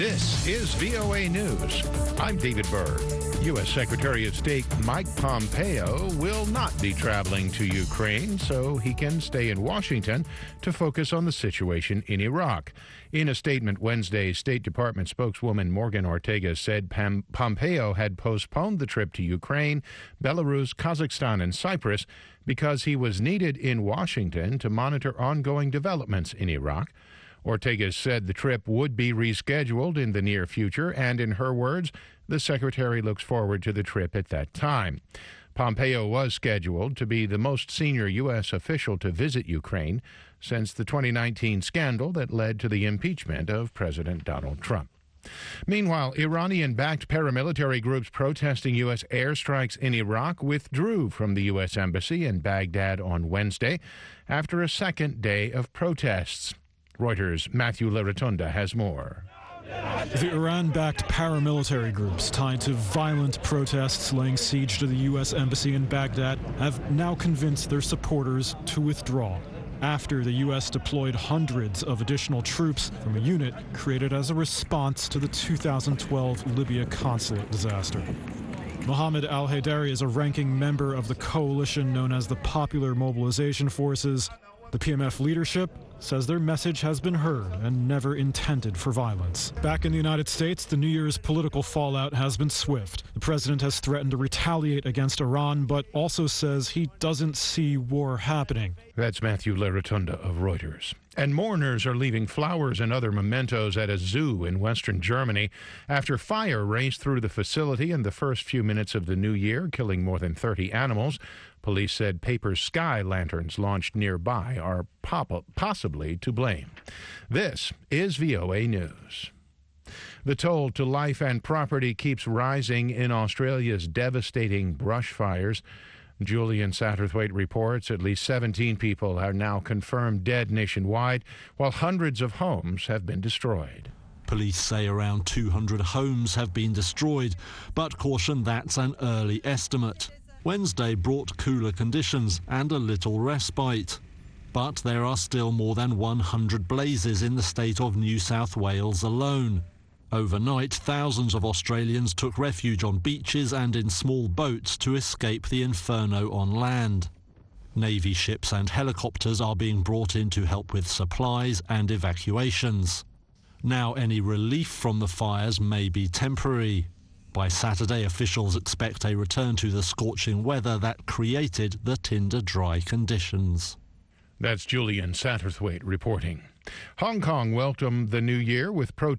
This is VOA News. I'm David Berg. U.S. Secretary of State Mike Pompeo will not be traveling to Ukraine so he can stay in Washington to focus on the situation in Iraq. In a statement Wednesday, State Department spokeswoman Morgan Ortega said Pompeo had postponed the trip to Ukraine, Belarus, Kazakhstan, and Cyprus because he was needed in Washington to monitor ongoing developments in Iraq. Ortega said the trip would be rescheduled in the near future, and in her words, the secretary looks forward to the trip at that time. Pompeo was scheduled to be the most senior U.S. official to visit Ukraine since the 2019 scandal that led to the impeachment of President Donald Trump. Meanwhile, Iranian-backed paramilitary groups protesting U.S. airstrikes in Iraq withdrew from the U.S. Embassy in Baghdad on Wednesday after a second day of protests. Reuters' Matthew Larotunda has more. The Iran-backed paramilitary groups tied to violent protests laying siege to the U.S. Embassy in Baghdad have now convinced their supporters to withdraw after the U.S. deployed hundreds of additional troops from a unit created as a response to the 2012 Libya consulate disaster. Mohammed al-Haidari is a ranking member of the coalition known as the Popular Mobilization Forces. The PMF leadership says their message has been heard and never intended for violence. Back in the United States, the New Year's political fallout has been swift. The president has threatened to retaliate against Iran, but also says he doesn't see war happening. That's Matthew Larotunda of Reuters. And mourners are leaving flowers and other mementos at a zoo in western Germany after fire raced through the facility in the first few minutes of the new year, killing more than 30 animals. Police said paper sky lanterns launched nearby are possibly to blame. This is VOA News. The toll to life and property keeps rising in Australia's devastating brush fires. Julian Satterthwaite reports at least 17 people are now confirmed dead nationwide, while hundreds of homes have been destroyed. Police say around 200 homes have been destroyed, but caution that's an early estimate. Wednesday brought cooler conditions and a little respite. But there are still more than 100 blazes in the state of New South Wales alone. Overnight, thousands of Australians took refuge on beaches and in small boats to escape the inferno on land. Navy ships and helicopters are being brought in to help with supplies and evacuations. Now, any relief from the fires may be temporary. By Saturday, officials expect a return to the scorching weather that created the tinder-dry conditions. That's Julian Satterthwaite reporting. Hong Kong welcomed the new year with protests